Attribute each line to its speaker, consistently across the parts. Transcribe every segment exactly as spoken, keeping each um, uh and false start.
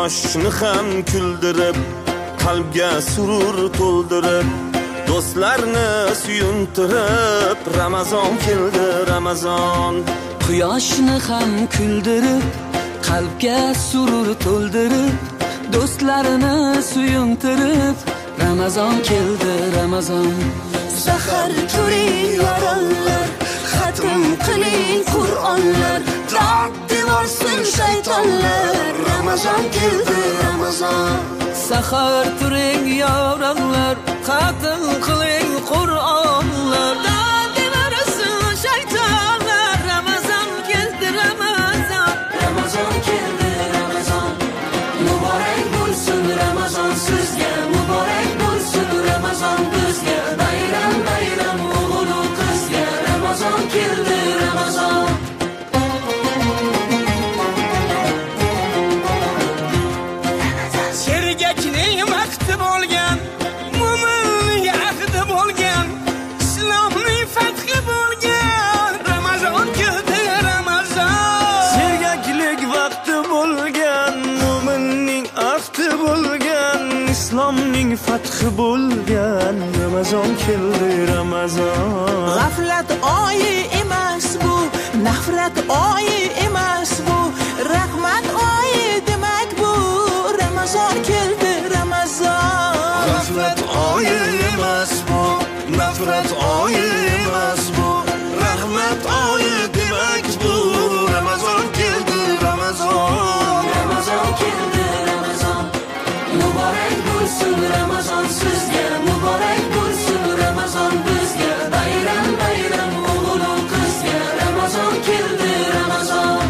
Speaker 1: quyoshni ham kuldirib, qalbga surur to'ldirib, do'stlarni suyuntirib, Ramazon keldi, Ramazon.
Speaker 2: Quyoshni ham kuldirib, qalbga surur to'ldirib, do'stlarini suyuntirib, Ramazon keldi, Ramazon.
Speaker 3: Sahar ko'ring yorollar, xatm qiling Qur'onlar, dod devorsin shaytonlar, Ramazon keldi, Ramazon.
Speaker 2: Sahar turing yorollar, xatm qiling Qur'onlar, dod devorsin shaytonlar, Ramazon keldi, Ramazon.
Speaker 3: Ramazon keldi, Ramazon. Muborak bo'lsin Ramazon sizga, muborak bo'lsin Ramazon bizga. Bayram bayram o'g'il qizga, Ramazon keldi, Ramazon.
Speaker 2: Sergakning vaqti bo'lgan, mo'minning ahdi bo'lgan, islomning fathi bo'lgan, Ramazon keldi, Ramazon.
Speaker 1: Sergaklik vaqti bo'lgan, mo'minning ahdi bo'lgan, islomning fathi bo'lgan, Ramazon keldi, Ramazon.
Speaker 3: G'aflat oyi emas bu, nafrat oyi emas bu, rahmat oyi demak bu, Ramazon keldi, Ramazon.
Speaker 1: G'aflat oyi emas bu, nafrat oyi emas bu, rahmat oyi demak bu, Ramazon keldi, Ramazon.
Speaker 3: Ramazon keldi, Ramazon. Muborak bo'lsin Ramazon sizga, muborak bo'lsin Ramazon bizga. Bayram bayram o'g'il qizga, Ramazon keldi, Ramazon.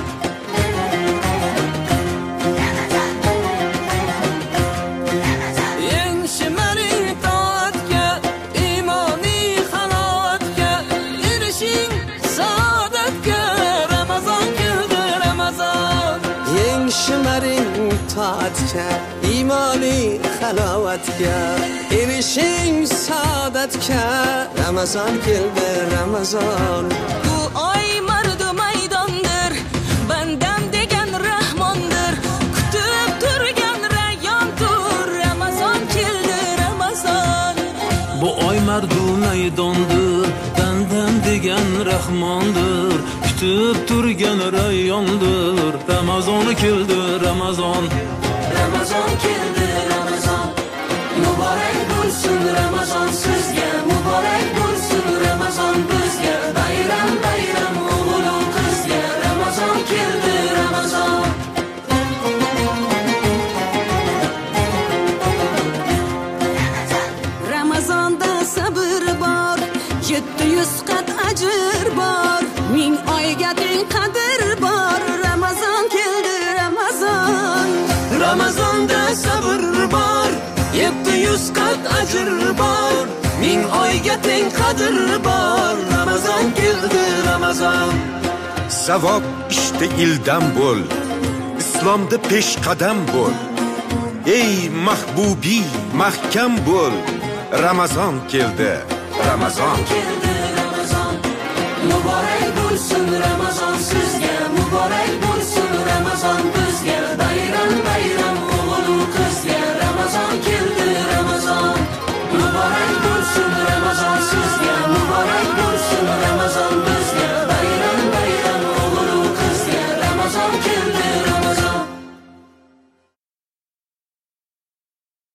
Speaker 2: Eng shimaring toatga, imoniy halovatga, erishing saodatga, Ramazon keldi, Ramazon.
Speaker 4: Eng shimaring toatga, imoniy halovatga, erishing saodatga, Ramazon keldi, Ramazon.
Speaker 3: Bu oy mardu maydondir, bandam degan rahmondir, kutib turgan rayyondir, Ramazon keldi, Ramazon.
Speaker 5: Bu oy mardu maydondir, bandam degan rahmondir, kutib turgan rayyondir, Ramazon keldi, Ramazon.
Speaker 3: Ramazon keldi, Ramazon. Muborak bo'lsin Ramazon sizga, muborak bo'lsin Ramazon bizga. Bayram bayram o'g'il qizga, Ramazon keldi, Ramazon. Ramazonda sabr bor, yetti yuz qat ajr bor, ming oyga teng qadr bor, Ramazon keldi, Ramazon.
Speaker 1: Ramazonda sabr bor, yetti yuz qat ajr bor, ming oyga teng qadr bor, Ramazon keldi, Ramazon. Savob ishda ildam bo'l, islomda peshqadam bo'l, ey mahbubi mahkam bo'l, Ramazon keldi, Ramazon
Speaker 3: keldi, Ramazon. Muborak bo'lsin Ramazon sizga, muborak bo'lsin Ramazon